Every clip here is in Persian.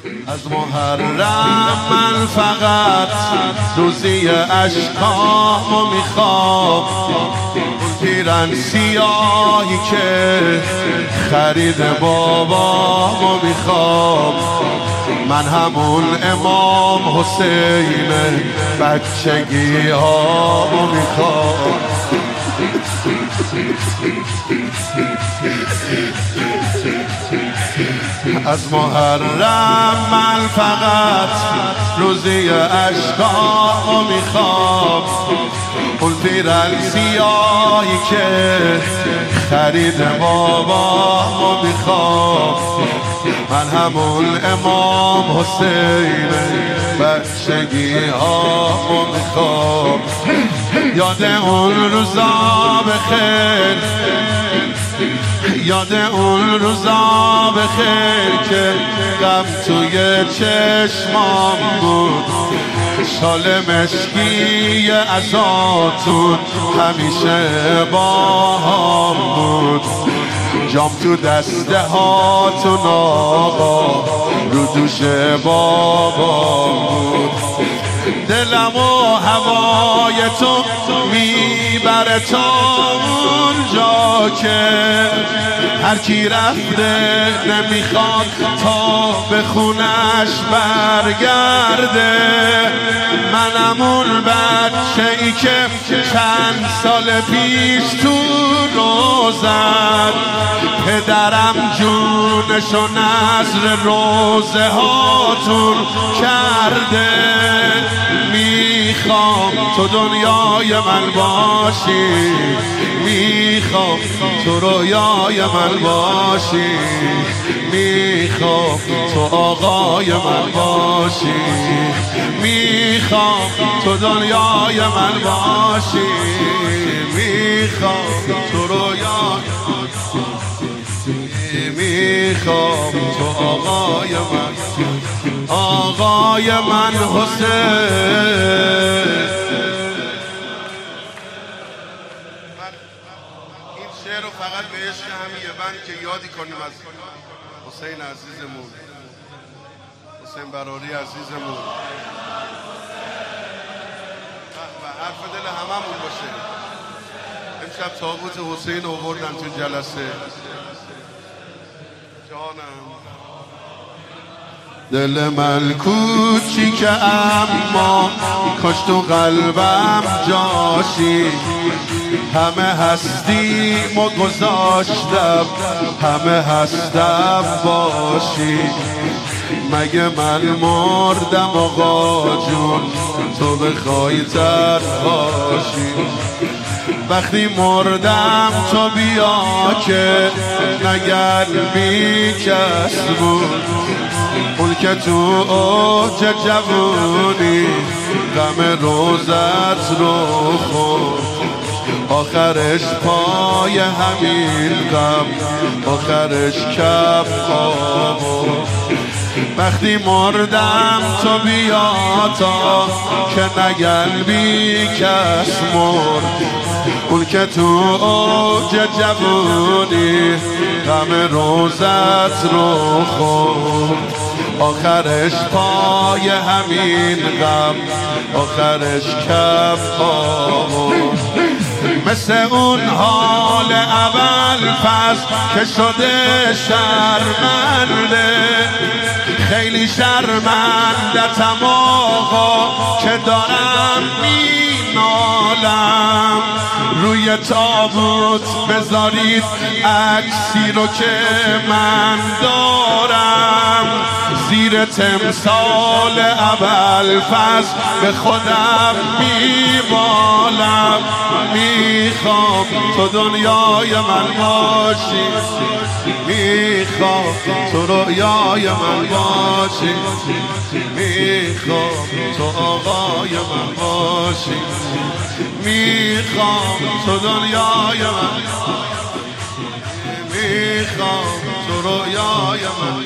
از محرم من فقط روزی اشکامو میخوام، اون پیرن سیاهی که خرید بابامو میخوام. من همون امام حسین بچگی هامو میخوام. از محرم من فقط روزی اشکامو میخوام، اون پیرن سیاهی که خرید بابامو میخوام. من همون امام حسین بچگی هامو میخوام. یاد اون روزا بخیر، یاد اون روزا بخیر که غم توی چشمام بود. شال مشکی عزاتون همیشه با هم بود. جام تو دسته هاتون آقا رو دوش بابا بود. دلم و هوای تو میبره تا اونجا که هر کی رفته نمیخواد تا به خونش برگرده. منم اون بچه ای که چند سال پیش تو روزن پدرم جونشو نذر روزه هاتون کرده. میخوام تو دنیای من باشی، میخوام تو رویای من باشی، میخوام تو آقای من باشی، میخوام تو دنیای من باشی، میخوام تو رویای من باشی، میخوام تو آقای من، آقای من حسین. این شعر رو فقط به عشق همین یه بند که یادی کنیم از حسین عزیزمون، حسین براری عزیزمون. و حرف دل هممون باشه. امشب تابوت حسین آوردن تو جلسه. جانم دل من کوچیکه اما کاش تو قلبم جاشی. همه هستیمو گذاشتم، همه هستم باشی. مگه من مردم آقا جون تو بخوای تنهاشی؟ وقتی مردم تو بیا که نگر بی کس بود. اون که تو اوج جوونی غم روزت رو خورد. آخرش پای همین غم، آخرش کف آورد. وقتی مردم تو بیا تا که نگل بی کس مرد. اون که تو اوج جوونی غم روزت رو خورد. آخرش پای همین غم، آخرش کف آورد. مثل اون حال اول پس که شده شرمنده. خیلی شرمندتم آقا که دارم مینالم. روی تابوت بذارید عکسی رو که من دارم. زیر تمثال اول پس به خودم میبالم. میخوام تو دنیای من باشی، میخوام تو رویای من باشی، میخوام تو آقای من باشی، میخوام تو دنیای من، میخوام تو رویای من،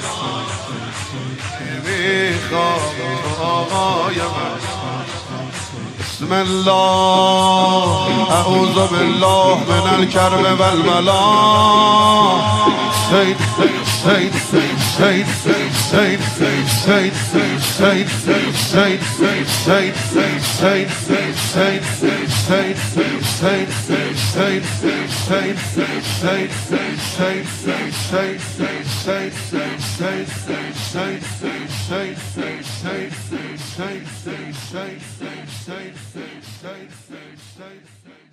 میخوام تو آقای من. بسم الله اعوذ بالله من الکرب والبلا. سید Say.